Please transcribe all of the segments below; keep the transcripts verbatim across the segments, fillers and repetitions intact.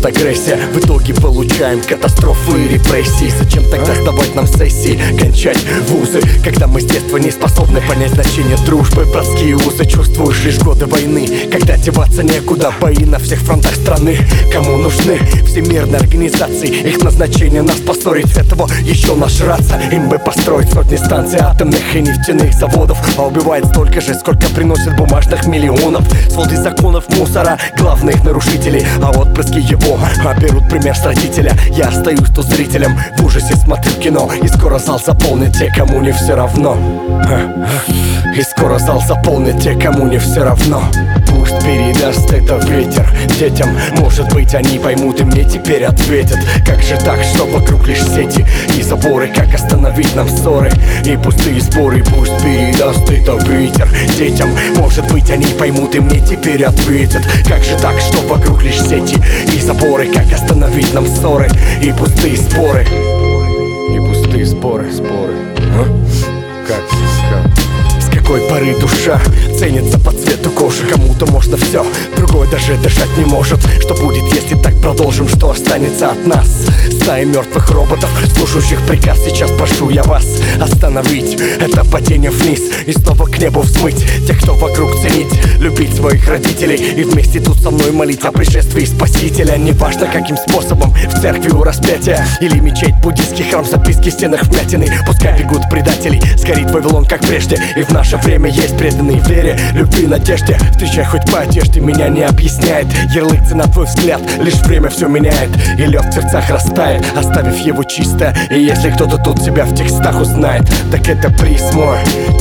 идет агрессия. В итоге получаем катастрофы и репрессии. Зачем тогда сдавать нам сессии, кончать вузы, когда мы с детства не способны понять значение дружбы? Братские узы чувствуешь лишь годы войны, когда деваться некуда. Бои на всех фронтах страны. Кому нужны всемирные организации? Их назначение нас поссорить, с этого еще нажраться. Им бы построить сотни станций атомных и нефтяных заводов, а убивает столько же, сколько приносит бумажных миллионов. Своды законов мусора, главных нарушителей, а отпрыски его а берут пример с родителя. Я остаюсь тут зрителем, в ужасе смотрю кино, и скоро зал заполнит те, кому не все равно. И скоро зал заполнит те, кому не все равно. Пусть передаст это ветер детям, может быть они поймут и мне теперь ответят. Как же так, что вокруг лишь сети и заборы? Как остановить нам ссоры и пустые споры? Пусть передаст это ветер детям, может быть они поймут и мне теперь ответят. Как же так, что вокруг лишь сети и заборы? Как остановить нам ссоры и пустые споры? И пустые споры, споры. А? Как? Как? С какой поры душа ценится по цвету кожи? Кому-то можно все, другой даже дышать не может. Что будет, если так продолжим? Что останется от нас? Стаи мертвых роботов, слушающих приказ. Сейчас прошу я вас остановить это падение вниз и снова к небу взмыть тех, кто вокруг ценить, любить своих родителей и вместе тут со мной молить о пришествии Спасителя. Неважно каким способом, в церкви у распятия или мечеть, буддийский храм, записки в стенах вмятины. Пускай бегут предатели, сгорит Вавилон как прежде. И в наше время есть преданные вере, любви, надежде. Встречай хоть по одежде, меня не объясняет ярлык, цена, твой взгляд, лишь время все меняет. И лед в сердцах растает, оставив его чисто. И если кто-то тут себя в текстах узнает, так это приз мой.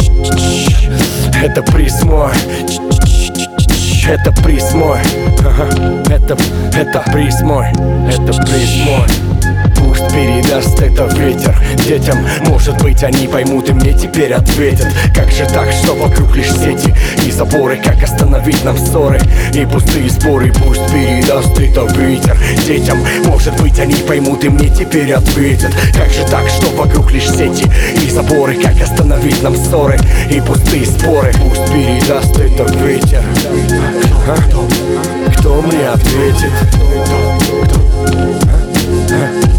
Это приз мой. Это приз мой. Это, это приз мой. Это приз мой. Пусть передаст это ветер детям, может быть они поймут и мне теперь ответят. Как же так, что вокруг лишь сети и заборы? Как остановить нам ссоры и пустые споры? Пусть передаст это ветер детям, может быть они поймут и мне теперь ответят. Как же так, что вокруг лишь сети и заборы? Как остановить нам ссоры и пустые споры? Пусть передаст это ветер. А? Кто мне ответит? Кто? Кто? А?